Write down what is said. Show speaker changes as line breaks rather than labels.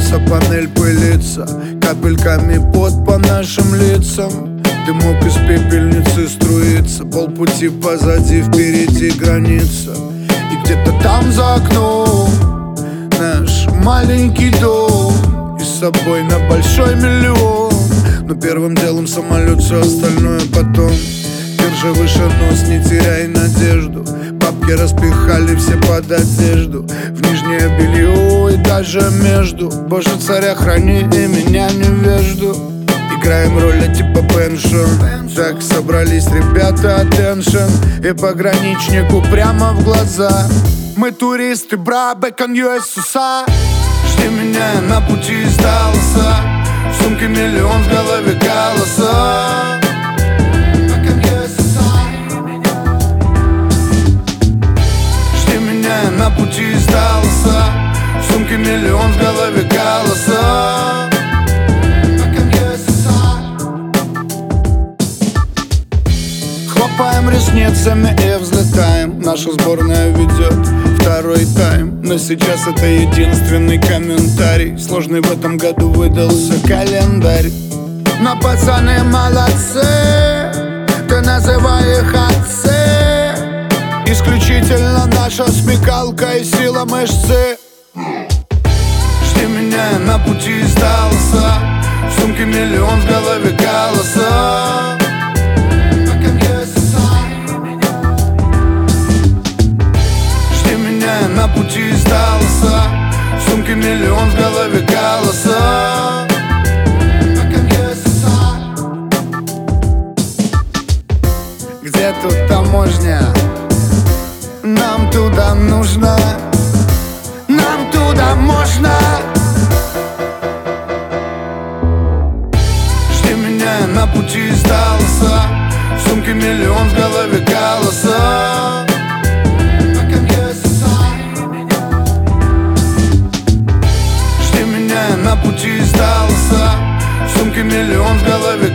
колеса, панель пылится, капельками пот по нашим лицам. Дымок из пепельницы струится, полпути позади, впереди граница. И где-то там за окном наш маленький дом, и с собой на большой миллион. Но первым делом самолет, все остальное потом. Держи выше нос, не теряй надежду. Бабки распихали все под одежду, в нижнее белье и даже между. Боже, царя храни и меня невежду. Играем роли типа пеншн. Так собрались ребята, attention. И пограничнику прямо в глаза: мы туристы, бра, бэкон USA. Жди меня на пути из Далласа, в сумке миллион, в голове голоса. Жди меня на пути из Далласа, в сумке миллион, в голове голоса. Хлопаем ресницами и взлетаем. Наша сборная ведет второй тайм, но сейчас это единственный комментарий. Сложный в этом году выдался календарь. Но пацаны молодцы, ты называй их отцы. Исключительно наша смекалка и сила мышцы. Жди меня на пути из Далласа, в сумке миллион, в голове голоса. На пути из Далласа, в сумке миллион, в голове голоса. Где тут таможня? Нам туда нужно, нам туда можно. Жди меня на пути из Далласа, в сумке миллион, в голове голоса. На пути из Далласа, в сумке миллион, в голове